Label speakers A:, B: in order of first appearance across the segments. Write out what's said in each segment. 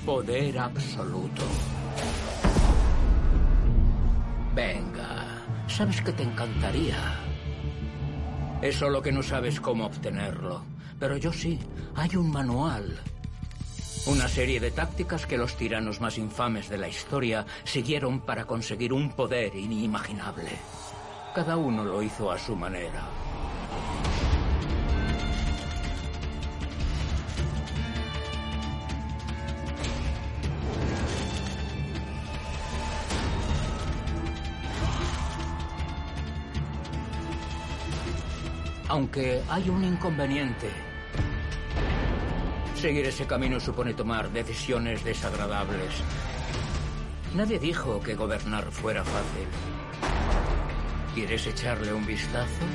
A: Poder absoluto. Venga, sabes que te encantaría. Es solo que no sabes cómo obtenerlo. Pero yo sí. Hay un manual. Una serie de tácticas que los tiranos más infames de la historia siguieron para conseguir un poder inimaginable. Cada uno lo hizo a su manera. Aunque hay un inconveniente. Seguir ese camino supone tomar decisiones desagradables. Nadie dijo que gobernar fuera fácil. ¿Quieres echarle un vistazo?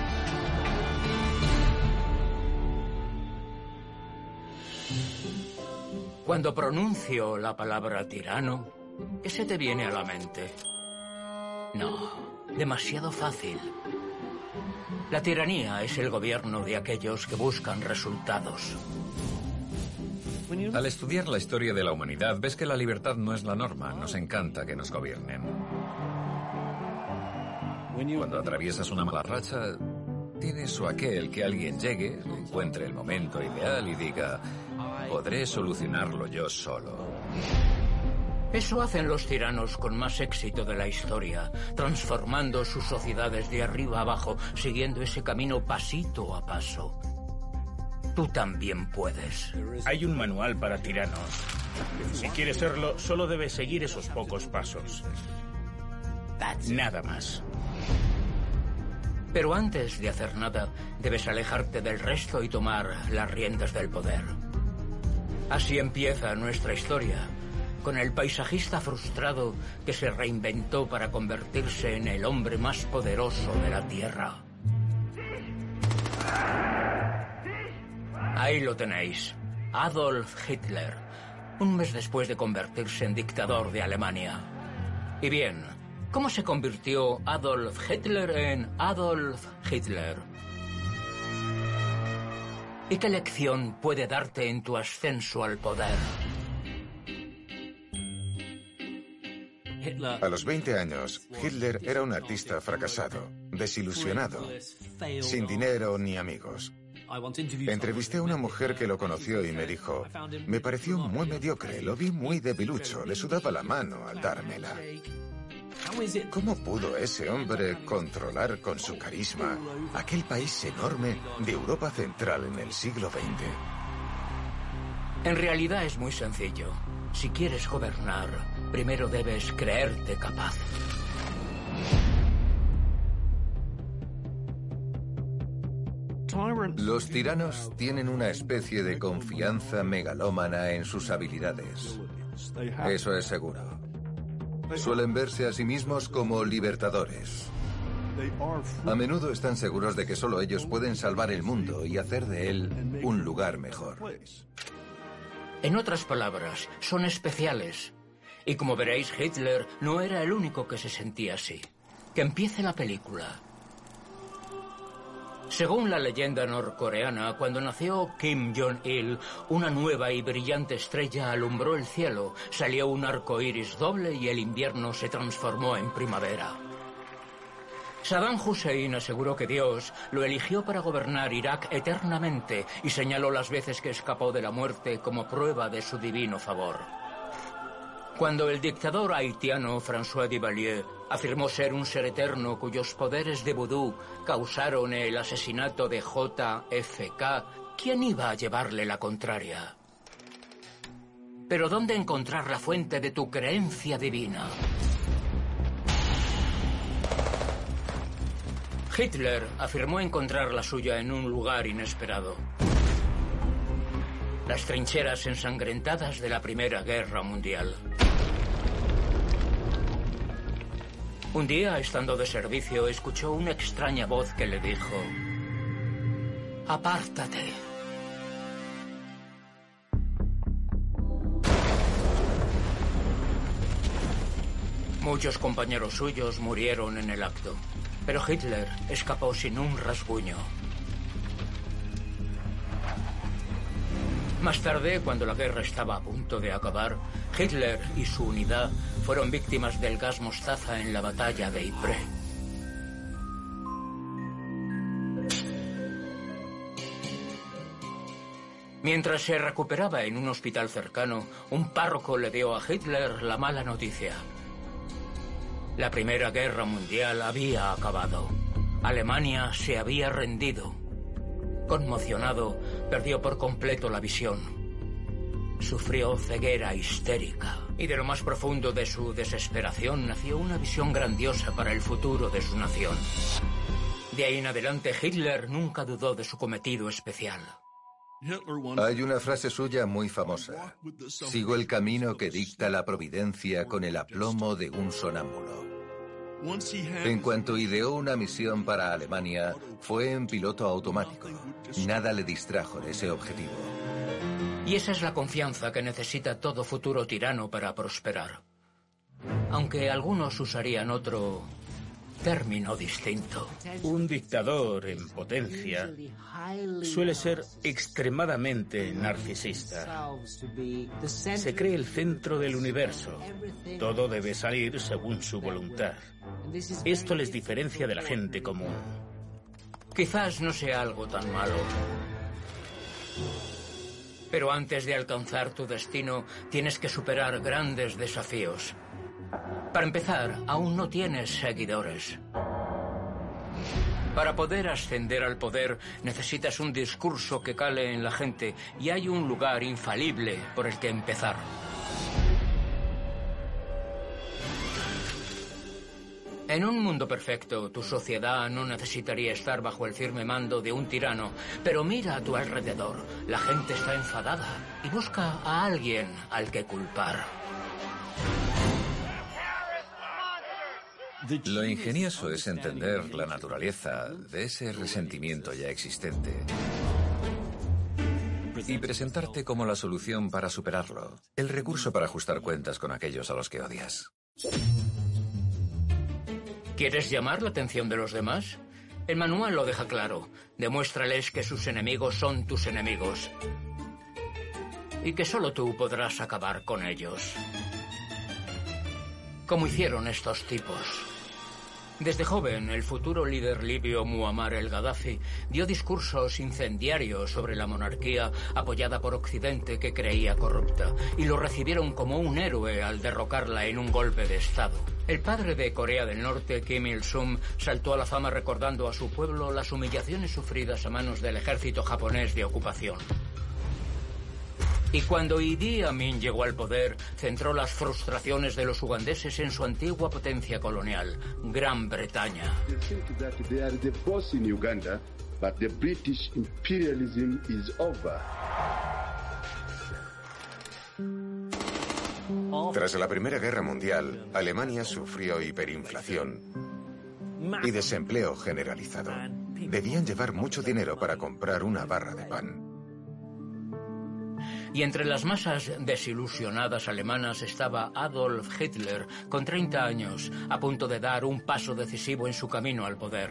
A: Cuando pronuncio la palabra tirano, ¿qué se te viene a la mente? No, demasiado fácil. La tiranía es el gobierno de aquellos que buscan resultados.
B: Al estudiar la historia de la humanidad, ves que la libertad no es la norma. Nos encanta que nos gobiernen. Cuando atraviesas una mala racha, tienes o aquel que alguien llegue, encuentre el momento ideal y diga: podré solucionarlo yo solo.
A: Eso hacen los tiranos con más éxito de la historia, transformando sus sociedades de arriba a abajo, siguiendo ese camino pasito a paso. Tú también puedes.
C: Hay un manual para tiranos. Si quieres serlo, solo debes seguir esos pocos pasos. Nada más.
A: Pero antes de hacer nada, debes alejarte del resto y tomar las riendas del poder. Así empieza nuestra historia, con el paisajista frustrado que se reinventó para convertirse en el hombre más poderoso de la Tierra. Ahí lo tenéis, Adolf Hitler, un mes después de convertirse en dictador de Alemania. Y bien, ¿cómo se convirtió Adolf Hitler en Adolf Hitler? ¿Y qué lección puede darte en tu ascenso al poder?
D: A los 20 años, Hitler era un artista fracasado, desilusionado, sin dinero ni amigos. Entrevisté a una mujer que lo conoció y me dijo: me pareció muy mediocre, lo vi muy debilucho, le sudaba la mano al dármela. ¿Cómo pudo ese hombre controlar con su carisma aquel país enorme de Europa Central en el siglo XX?
A: En realidad es muy sencillo. Si quieres gobernar, primero debes creerte capaz.
E: Los tiranos tienen una especie de confianza megalómana en sus habilidades. Eso es seguro. Suelen verse a sí mismos como libertadores. A menudo están seguros de que solo ellos pueden salvar el mundo y hacer de él un lugar mejor.
A: En otras palabras, son especiales. Y como veréis, Hitler no era el único que se sentía así. Que empiece la película. Según la leyenda norcoreana, cuando nació Kim Jong-il, una nueva y brillante estrella alumbró el cielo, salió un arco iris doble y el invierno se transformó en primavera. Saddam Hussein aseguró que Dios lo eligió para gobernar Irak eternamente y señaló las veces que escapó de la muerte como prueba de su divino favor. Cuando el dictador haitiano François Duvalier afirmó ser un ser eterno cuyos poderes de vudú causaron el asesinato de JFK, ¿quién iba a llevarle la contraria? Pero ¿dónde encontrar la fuente de tu creencia divina? Hitler afirmó encontrar la suya en un lugar inesperado. Las trincheras ensangrentadas de la Primera Guerra Mundial. Un día, estando de servicio, escuchó una extraña voz que le dijo: «Apártate». Muchos compañeros suyos murieron en el acto, pero Hitler escapó sin un rasguño. Más tarde, cuando la guerra estaba a punto de acabar, Hitler y su unidad fueron víctimas del gas mostaza en la batalla de Ypres. Mientras se recuperaba en un hospital cercano, un párroco le dio a Hitler la mala noticia. La Primera Guerra Mundial había acabado. Alemania se había rendido. Conmocionado, perdió por completo la visión. Sufrió ceguera histérica. Y de lo más profundo de su desesperación nació una visión grandiosa para el futuro de su nación. De ahí en adelante, Hitler nunca dudó de su cometido especial.
E: Hay una frase suya muy famosa. Sigo el camino que dicta la providencia con el aplomo de un sonámbulo. En cuanto ideó una misión para Alemania, fue en piloto automático. Nada le distrajo de ese objetivo.
A: Y esa es la confianza que necesita todo futuro tirano para prosperar. Aunque algunos usarían otro término distinto.
C: Un dictador en potencia suele ser extremadamente narcisista. Se cree el centro del universo. Todo debe salir según su voluntad. Esto les diferencia de la gente común.
A: Quizás no sea algo tan malo. Pero antes de alcanzar tu destino, tienes que superar grandes desafíos. Para empezar, aún no tienes seguidores. Para poder ascender al poder, necesitas un discurso que cale en la gente, y hay un lugar infalible por el que empezar. En un mundo perfecto, tu sociedad no necesitaría estar bajo el firme mando de un tirano, pero mira a tu alrededor. La gente está enfadada y busca a alguien al que culpar.
B: Lo ingenioso es entender la naturaleza de ese resentimiento ya existente y presentarte como la solución para superarlo, el recurso para ajustar cuentas con aquellos a los que odias.
A: ¿Quieres llamar la atención de los demás? El manual lo deja claro. Demuéstrales que sus enemigos son tus enemigos y que solo tú podrás acabar con ellos. Como hicieron estos tipos. Desde joven, el futuro líder libio Muammar el-Gaddafi dio discursos incendiarios sobre la monarquía apoyada por Occidente que creía corrupta, y lo recibieron como un héroe al derrocarla en un golpe de Estado. El padre de Corea del Norte, Kim Il-sung, saltó a la fama recordando a su pueblo las humillaciones sufridas a manos del ejército japonés de ocupación. Y cuando Idi Amin llegó al poder, centró las frustraciones de los ugandeses en su antigua potencia colonial, Gran Bretaña.
D: Tras la Primera Guerra Mundial, Alemania sufrió hiperinflación y desempleo generalizado. Debían llevar mucho dinero para comprar una barra de pan.
A: Y entre las masas desilusionadas alemanas estaba Adolf Hitler, con 30 años, a punto de dar un paso decisivo en su camino al poder.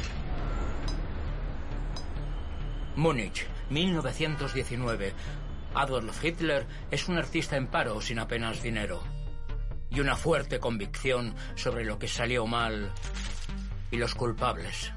A: Múnich, 1919. Adolf Hitler es un artista en paro sin apenas dinero. Y una fuerte convicción sobre lo que salió mal y los culpables.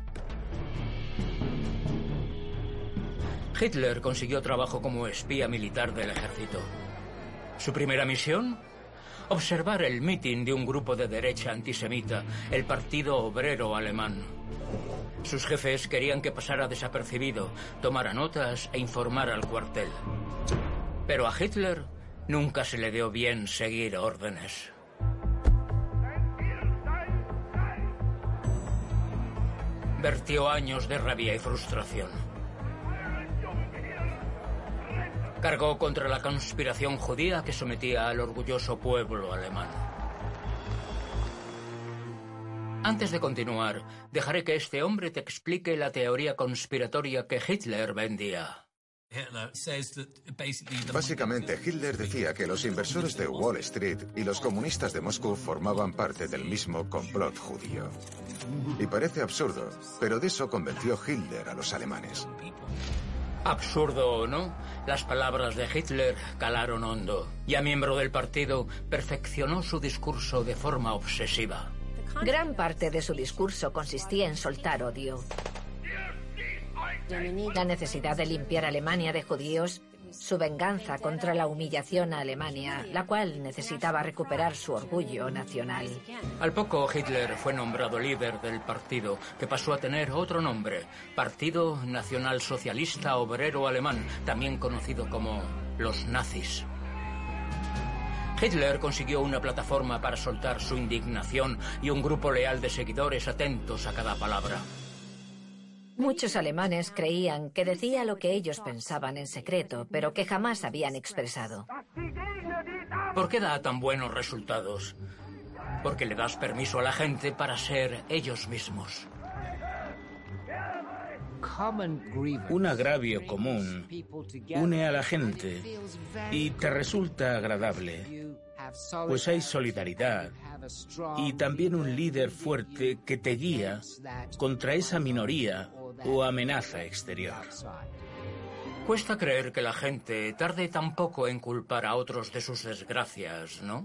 A: Hitler consiguió trabajo como espía militar del ejército. ¿Su primera misión? Observar el mitin de un grupo de derecha antisemita, el Partido Obrero Alemán. Sus jefes querían que pasara desapercibido, tomara notas e informara al cuartel. Pero a Hitler nunca se le dio bien seguir órdenes. Vertió años de rabia y frustración. Cargó contra la conspiración judía que sometía al orgulloso pueblo alemán. Antes de continuar, dejaré que este hombre te explique la teoría conspiratoria que Hitler vendía.
D: Básicamente, Hitler decía que los inversores de Wall Street y los comunistas de Moscú formaban parte del mismo complot judío. Y parece absurdo, pero de eso convenció Hitler a los alemanes.
A: Absurdo o no, las palabras de Hitler calaron hondo. Ya miembro del partido, perfeccionó su discurso de forma obsesiva.
F: Gran parte de su discurso consistía en soltar odio. La necesidad de limpiar Alemania de judíos, su venganza contra la humillación a Alemania, la cual necesitaba recuperar su orgullo nacional.
A: Al poco, Hitler fue nombrado líder del partido, que pasó a tener otro nombre, Partido Nacional Socialista Obrero Alemán, también conocido como los nazis. Hitler consiguió una plataforma para soltar su indignación y un grupo leal de seguidores atentos a cada palabra.
F: Muchos alemanes creían que decía lo que ellos pensaban en secreto, pero que jamás habían expresado.
A: ¿Por qué da tan buenos resultados? Porque le das permiso a la gente para ser ellos mismos.
C: Un agravio común une a la gente y te resulta agradable, pues hay solidaridad y también un líder fuerte que te guía contra esa minoría o amenaza exterior.
A: Cuesta creer que la gente tarde tan poco en culpar a otros de sus desgracias, ¿no?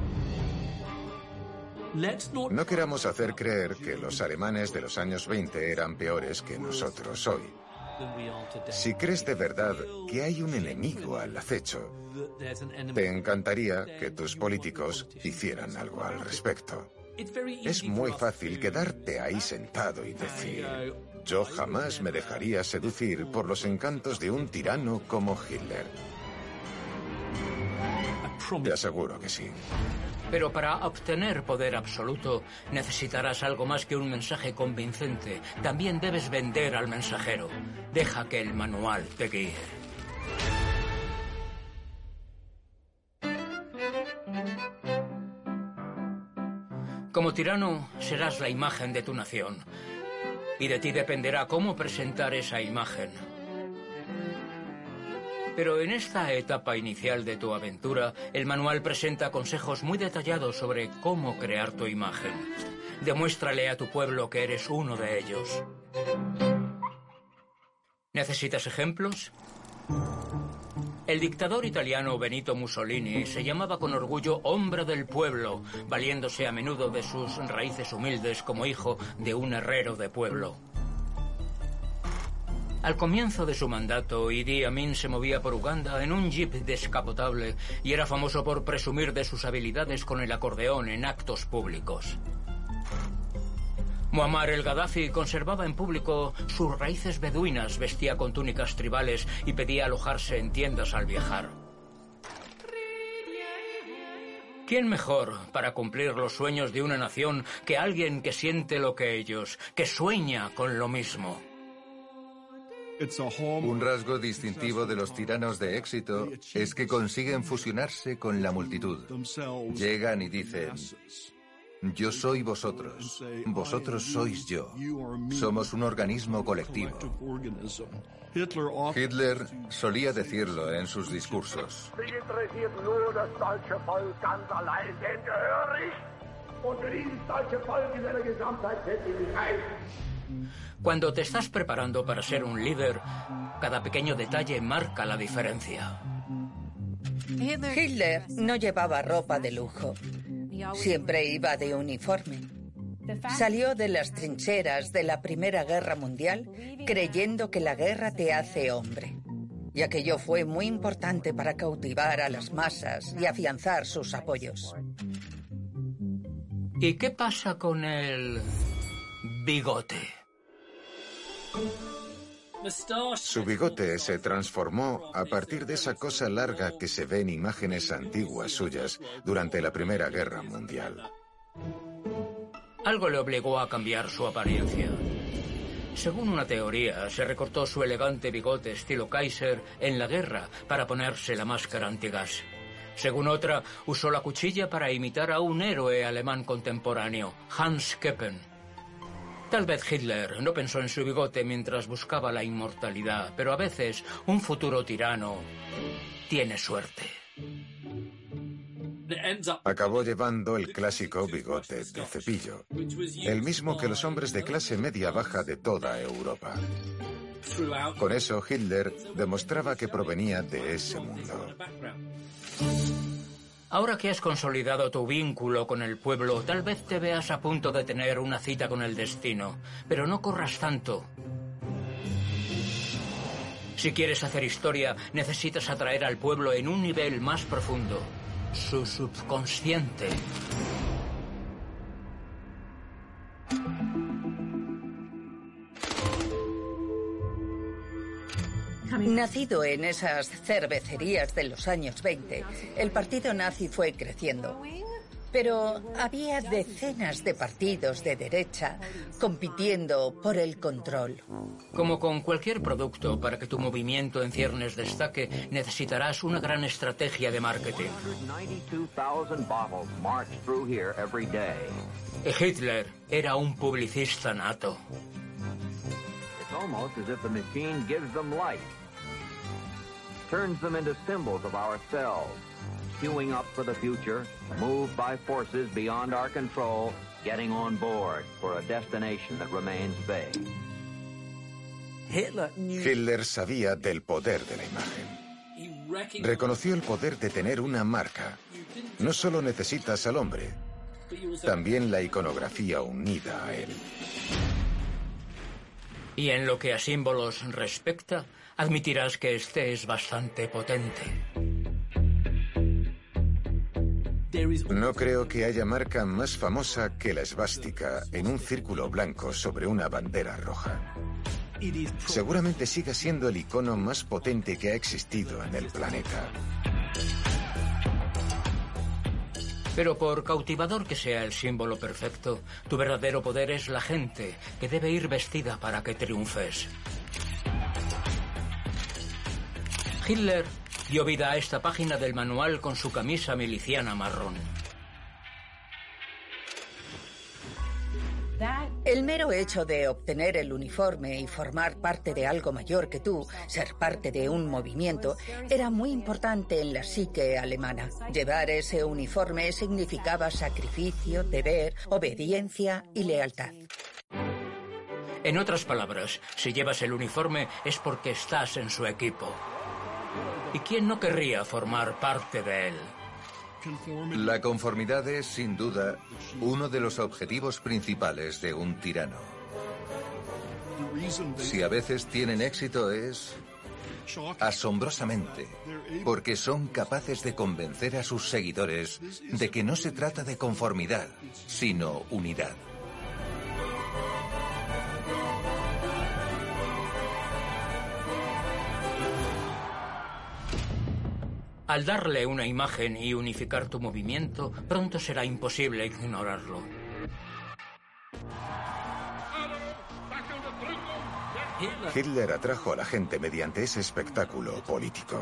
D: No queramos hacer creer que los alemanes de los años 20 eran peores que nosotros hoy. Si crees de verdad que hay un enemigo al acecho, te encantaría que tus políticos hicieran algo al respecto. Es muy fácil quedarte ahí sentado y decir: yo jamás me dejaría seducir por los encantos de un tirano como Hitler. Te aseguro que sí.
A: Pero para obtener poder absoluto necesitarás algo más que un mensaje convincente. También debes vender al mensajero. Deja que el manual te guíe. Como tirano, serás la imagen de tu nación. Y de ti dependerá cómo presentar esa imagen. Pero en esta etapa inicial de tu aventura, el manual presenta consejos muy detallados sobre cómo crear tu imagen. Demuéstrale a tu pueblo que eres uno de ellos. ¿Necesitas ejemplos? El dictador italiano Benito Mussolini se llamaba con orgullo hombre del pueblo, valiéndose a menudo de sus raíces humildes como hijo de un herrero de pueblo. Al comienzo de su mandato, Idi Amin se movía por Uganda en un jeep descapotable y era famoso por presumir de sus habilidades con el acordeón en actos públicos. Muammar el-Gaddafi conservaba en público sus raíces beduinas, vestía con túnicas tribales y pedía alojarse en tiendas al viajar. ¿Quién mejor para cumplir los sueños de una nación que alguien que siente lo que ellos, que sueña con lo mismo?
E: Un rasgo distintivo de los tiranos de éxito es que consiguen fusionarse con la multitud. Llegan y dicen: yo soy vosotros, vosotros sois yo. Somos un organismo colectivo. Hitler solía decirlo en sus discursos.
A: Cuando te estás preparando para ser un líder, cada pequeño detalle marca la diferencia.
G: Hitler no llevaba ropa de lujo. Siempre iba de uniforme. Salió de las trincheras de la Primera Guerra Mundial creyendo que la guerra te hace hombre. Y aquello fue muy importante para cautivar a las masas y afianzar sus apoyos.
A: ¿Y qué pasa con el bigote?
D: Su bigote se transformó a partir de esa cosa larga que se ve en imágenes antiguas suyas durante la Primera Guerra Mundial.
A: Algo le obligó a cambiar su apariencia. Según una teoría, se recortó su elegante bigote estilo Kaiser en la guerra para ponerse la máscara antigas. Según otra, usó la cuchilla para imitar a un héroe alemán contemporáneo, Hans Keppen. Tal vez Hitler no pensó en su bigote mientras buscaba la inmortalidad, pero a veces un futuro tirano tiene suerte.
D: Acabó llevando el clásico bigote de cepillo, el mismo que los hombres de clase media-baja de toda Europa. Con eso, Hitler demostraba que provenía de ese mundo.
A: Ahora que has consolidado tu vínculo con el pueblo, tal vez te veas a punto de tener una cita con el destino, pero no corras tanto. Si quieres hacer historia, necesitas atraer al pueblo en un nivel más profundo, su subconsciente.
G: Nacido en esas cervecerías de los años 20, el partido nazi fue creciendo. Pero había decenas de partidos de derecha compitiendo por el control.
A: Como con cualquier producto, para que tu movimiento en ciernes destaque, necesitarás una gran estrategia de marketing. Y Hitler era un publicista nato.
H: Turns them into symbols of ourselves, queuing up for the future, moved by forces beyond our control, getting on board for a destination that remains vague.
D: Hitler sabía del poder de la imagen. Reconoció el poder de tener una marca. No solo necesitas al hombre, también la iconografía unida a él.
A: Y en lo que a símbolos respecta, admitirás que este es bastante potente.
D: No creo que haya marca más famosa que la esvástica en un círculo blanco sobre una bandera roja. Seguramente siga siendo el icono más potente que ha existido en el planeta.
A: Pero por cautivador que sea el símbolo perfecto, tu verdadero poder es la gente, que debe ir vestida para que triunfes. Hitler dio vida a esta página del manual con su camisa miliciana marrón.
G: El mero hecho de obtener el uniforme y formar parte de algo mayor que tú, ser parte de un movimiento, era muy importante en la psique alemana. Llevar ese uniforme significaba sacrificio, deber, obediencia y lealtad.
A: En otras palabras, si llevas el uniforme es porque estás en su equipo. ¿Y quién no querría formar parte de él?
E: La conformidad es, sin duda, uno de los objetivos principales de un tirano. Si a veces tienen éxito es asombrosamente, porque son capaces de convencer a sus seguidores de que no se trata de conformidad, sino unidad.
A: Al darle una imagen y unificar tu movimiento, pronto será imposible ignorarlo.
D: Hitler atrajo a la gente mediante ese espectáculo político.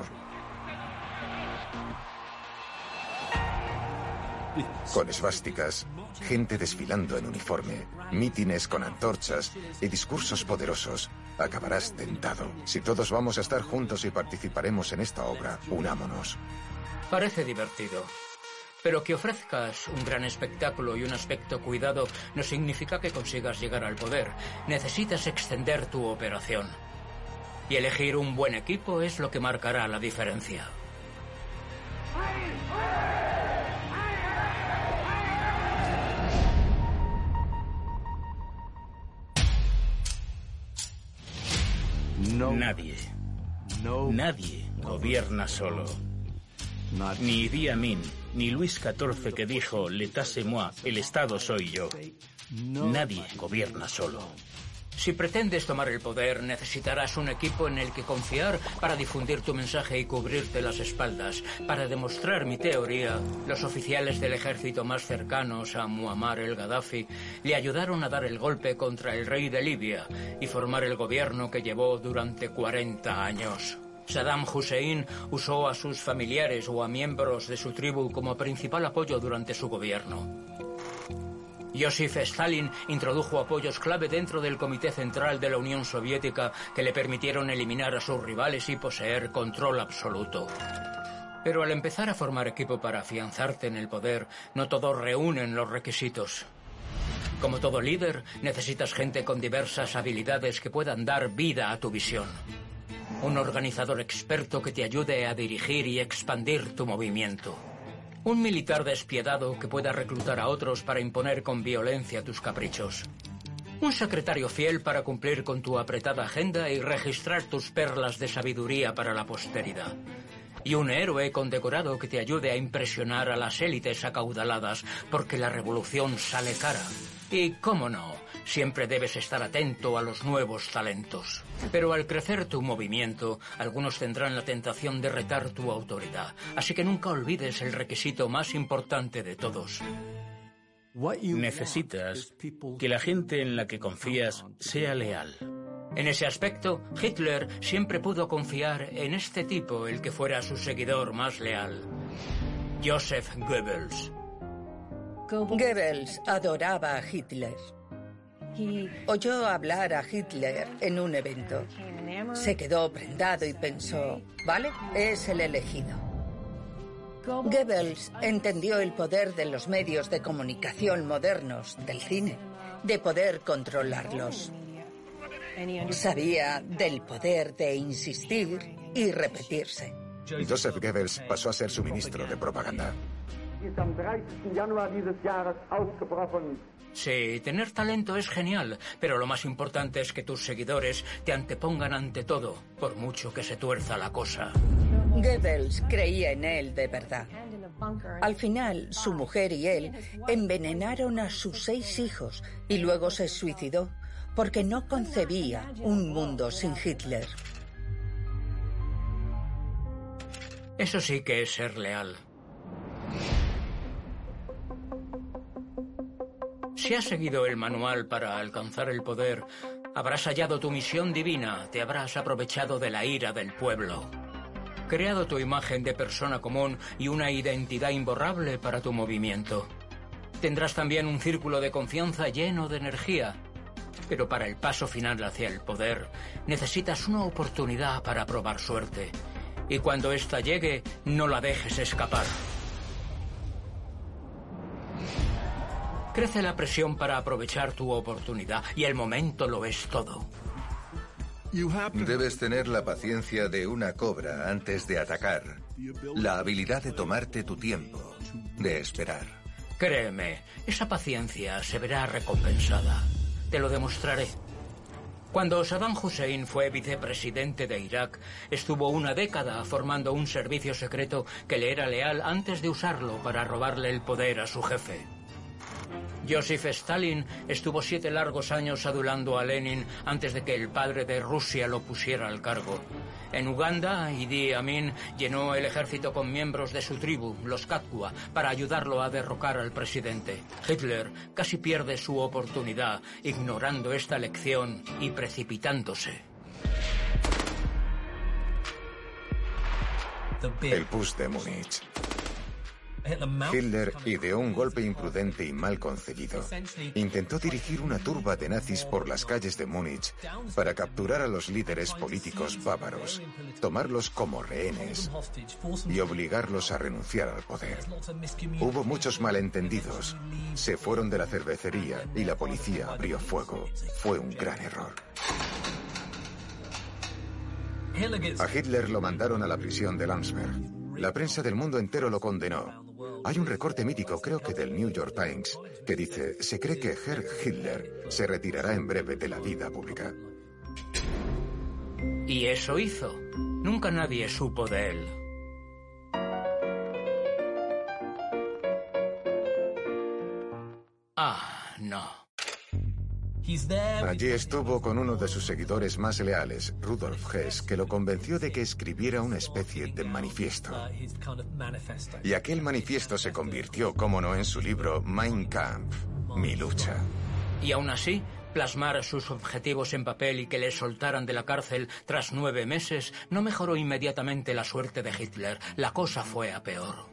D: Con esvásticas, gente desfilando en uniforme, mítines con antorchas y discursos poderosos. Acabarás tentado. Si todos vamos a estar juntos y participaremos en esta obra, unámonos.
A: Parece divertido. Pero que ofrezcas un gran espectáculo y un aspecto cuidado no significa que consigas llegar al poder. Necesitas extender tu operación. Y elegir un buen equipo es lo que marcará la diferencia.
C: Nadie gobierna solo. Ni Idi Amin, ni Luis XIV que dijo «L'état c'est moi», el Estado soy yo. Nadie gobierna solo.
A: Si pretendes tomar el poder, necesitarás un equipo en el que confiar para difundir tu mensaje y cubrirte las espaldas. Para demostrar mi teoría, los oficiales del ejército más cercanos a Muammar el-Gaddafi le ayudaron a dar el golpe contra el rey de Libia y formar el gobierno que llevó durante 40 años. Saddam Hussein usó a sus familiares o a miembros de su tribu como principal apoyo durante su gobierno. Joseph Stalin introdujo apoyos clave dentro del Comité Central de la Unión Soviética que le permitieron eliminar a sus rivales y poseer control absoluto. Pero al empezar a formar equipo para afianzarte en el poder, no todos reúnen los requisitos. Como todo líder, necesitas gente con diversas habilidades que puedan dar vida a tu visión. Un organizador experto que te ayude a dirigir y expandir tu movimiento. Un militar despiadado que pueda reclutar a otros para imponer con violencia tus caprichos. Un secretario fiel para cumplir con tu apretada agenda y registrar tus perlas de sabiduría para la posteridad. Y un héroe condecorado que te ayude a impresionar a las élites acaudaladas, porque la revolución sale cara. Y, cómo no, siempre debes estar atento a los nuevos talentos. Pero al crecer tu movimiento, algunos tendrán la tentación de retar tu autoridad. Así que nunca olvides el requisito más importante de todos.
C: Necesitas que la gente en la que confías sea leal.
A: En ese aspecto, Hitler siempre pudo confiar en este tipo, el que fuera su seguidor más leal. Joseph Goebbels.
G: Goebbels adoraba a Hitler. Oyó hablar a Hitler en un evento. Se quedó prendado y pensó, vale, es el elegido. Goebbels entendió el poder de los medios de comunicación modernos, del cine, de poder controlarlos. Sabía del poder de insistir y repetirse.
D: Joseph Goebbels pasó a ser su ministro de propaganda.
A: Sí, tener talento es genial, pero lo más importante es que tus seguidores te antepongan ante todo, por mucho que se tuerza la cosa.
G: Goebbels creía en él de verdad. Al final, su mujer y él envenenaron a sus 6 hijos y luego se suicidó porque no concebía un mundo sin Hitler.
A: Eso sí que es ser leal. Si has seguido el manual para alcanzar el poder, habrás hallado tu misión divina, te habrás aprovechado de la ira del pueblo. Creado tu imagen de persona común y una identidad imborrable para tu movimiento. Tendrás también un círculo de confianza lleno de energía. Pero para el paso final hacia el poder, necesitas una oportunidad para probar suerte. Y cuando ésta llegue, no la dejes escapar. Crece la presión para aprovechar tu oportunidad y el momento lo es todo.
E: Debes tener la paciencia de una cobra antes de atacar, la habilidad de tomarte tu tiempo, de esperar.
A: Créeme, esa paciencia se verá recompensada. Te lo demostraré. Cuando Saddam Hussein fue vicepresidente de Irak, estuvo una década formando un servicio secreto que le era leal antes de usarlo para robarle el poder a su jefe. Joseph Stalin estuvo 7 largos años adulando a Lenin antes de que el padre de Rusia lo pusiera al cargo. En Uganda, Idi Amin llenó el ejército con miembros de su tribu, los Kakwa, para ayudarlo a derrocar al presidente. Hitler casi pierde su oportunidad, ignorando esta lección y precipitándose.
D: El putsch de Múnich. Hitler ideó un golpe imprudente y mal concebido. Intentó dirigir una turba de nazis por las calles de Múnich para capturar a los líderes políticos bávaros, tomarlos como rehenes y obligarlos a renunciar al poder. Hubo muchos malentendidos. Se fueron de la cervecería y la policía abrió fuego. Fue un gran error. A Hitler lo mandaron a la prisión de Landsberg. La prensa del mundo entero lo condenó. Hay un recorte mítico, creo que del New York Times, que dice: se cree que Herr Hitler se retirará en breve de la vida pública.
A: Y eso hizo. Nunca nadie supo de él. Ah, no.
D: Allí estuvo con uno de sus seguidores más leales, Rudolf Hess, que lo convenció de que escribiera una especie de manifiesto. Y aquel manifiesto se convirtió, como no, en su libro Mein Kampf, Mi lucha.
A: Y aún así, plasmar sus objetivos en papel y que le soltaran de la cárcel tras 9 meses no mejoró inmediatamente la suerte de Hitler. La cosa fue a peor.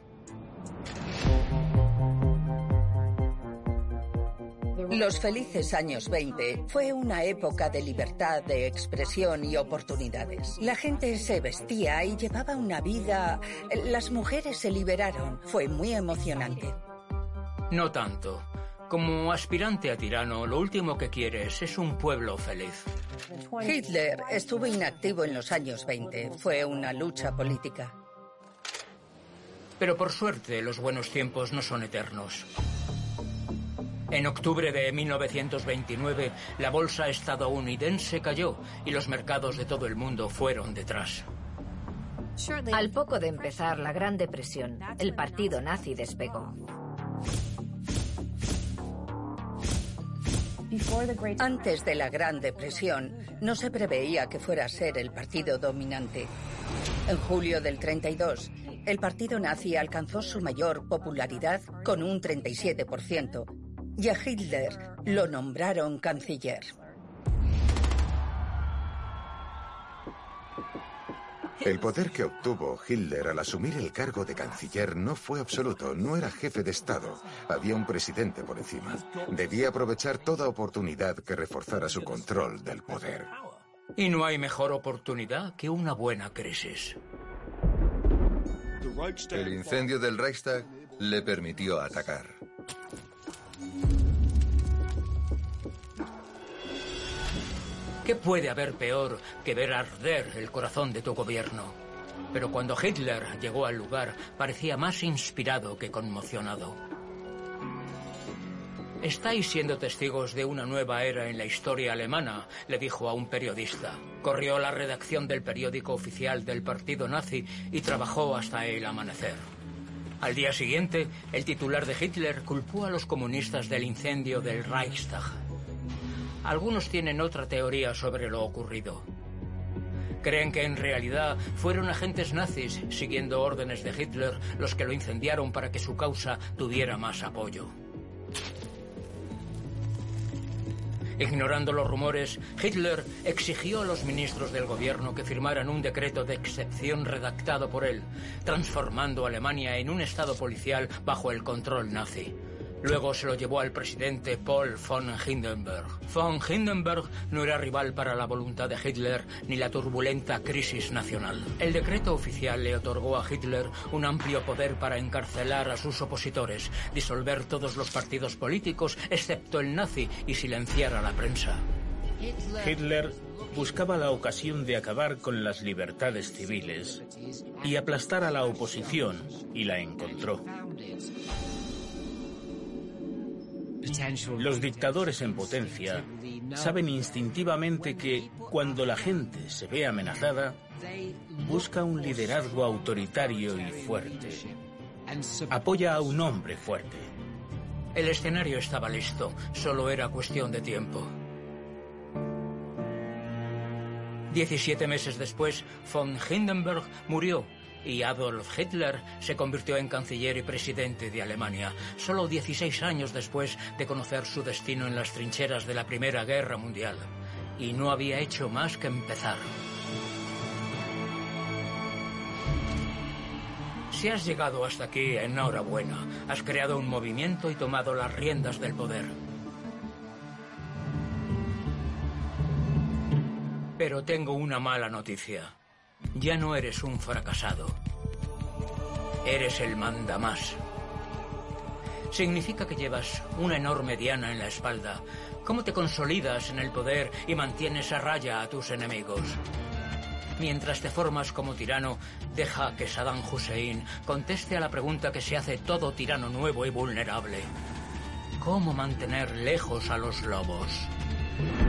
G: Los felices años 20 fue una época de libertad de expresión y oportunidades. La gente se vestía y llevaba una vida. Las mujeres se liberaron. Fue muy emocionante.
A: No tanto. Como aspirante a tirano, lo último que quieres es un pueblo feliz.
G: Hitler estuvo inactivo en los años 20. Fue una lucha política.
A: Pero por suerte, los buenos tiempos no son eternos. En octubre de 1929, la bolsa estadounidense cayó y los mercados de todo el mundo fueron detrás.
F: Al poco de empezar la Gran Depresión, el partido nazi despegó.
G: Antes de la Gran Depresión, no se preveía que fuera a ser el partido dominante. En julio del 32, el partido nazi alcanzó su mayor popularidad con un 37%, y a Hitler lo nombraron canciller.
D: El poder que obtuvo Hitler al asumir el cargo de canciller no fue absoluto, no era jefe de Estado. Había un presidente por encima. Debía aprovechar toda oportunidad que reforzara su control del poder.
A: Y no hay mejor oportunidad que una buena crisis.
E: El incendio del Reichstag le permitió atacar.
A: ¿Qué puede haber peor que ver arder el corazón de tu gobierno? Pero cuando Hitler llegó al lugar, parecía más inspirado que conmocionado. Estáis siendo testigos de una nueva era en la historia alemana, le dijo a un periodista. Corrió a la redacción del periódico oficial del partido nazi y trabajó hasta el amanecer. Al día siguiente, el titular de Hitler culpó a los comunistas del incendio del Reichstag. Algunos tienen otra teoría sobre lo ocurrido. Creen que en realidad fueron agentes nazis, siguiendo órdenes de Hitler, los que lo incendiaron para que su causa tuviera más apoyo. Ignorando los rumores, Hitler exigió a los ministros del gobierno que firmaran un decreto de excepción redactado por él, transformando a Alemania en un estado policial bajo el control nazi. Luego se lo llevó al presidente Paul von Hindenburg. Von Hindenburg no era rival para la voluntad de Hitler ni la turbulenta crisis nacional. El decreto oficial le otorgó a Hitler un amplio poder para encarcelar a sus opositores, disolver todos los partidos políticos, excepto el nazi, y silenciar a la prensa.
C: Hitler buscaba la ocasión de acabar con las libertades civiles y aplastar a la oposición, y la encontró. Los dictadores en potencia saben instintivamente que cuando la gente se ve amenazada, busca un liderazgo autoritario y fuerte. Apoya a un hombre fuerte.
A: El escenario estaba listo, solo era cuestión de tiempo. 17 meses después, von Hindenburg murió y Adolf Hitler se convirtió en canciller y presidente de Alemania, solo 16 años después de conocer su destino en las trincheras de la Primera Guerra Mundial. Y no había hecho más que empezar. Si has llegado hasta aquí, enhorabuena. Has creado un movimiento y tomado las riendas del poder. Pero tengo una mala noticia. Ya no eres un fracasado. Eres el mandamás. Significa que llevas una enorme diana en la espalda. ¿Cómo te consolidas en el poder y mantienes a raya a tus enemigos? Mientras te formas como tirano, deja que Saddam Hussein conteste a la pregunta que se hace todo tirano nuevo y vulnerable. ¿Cómo mantener lejos a los lobos?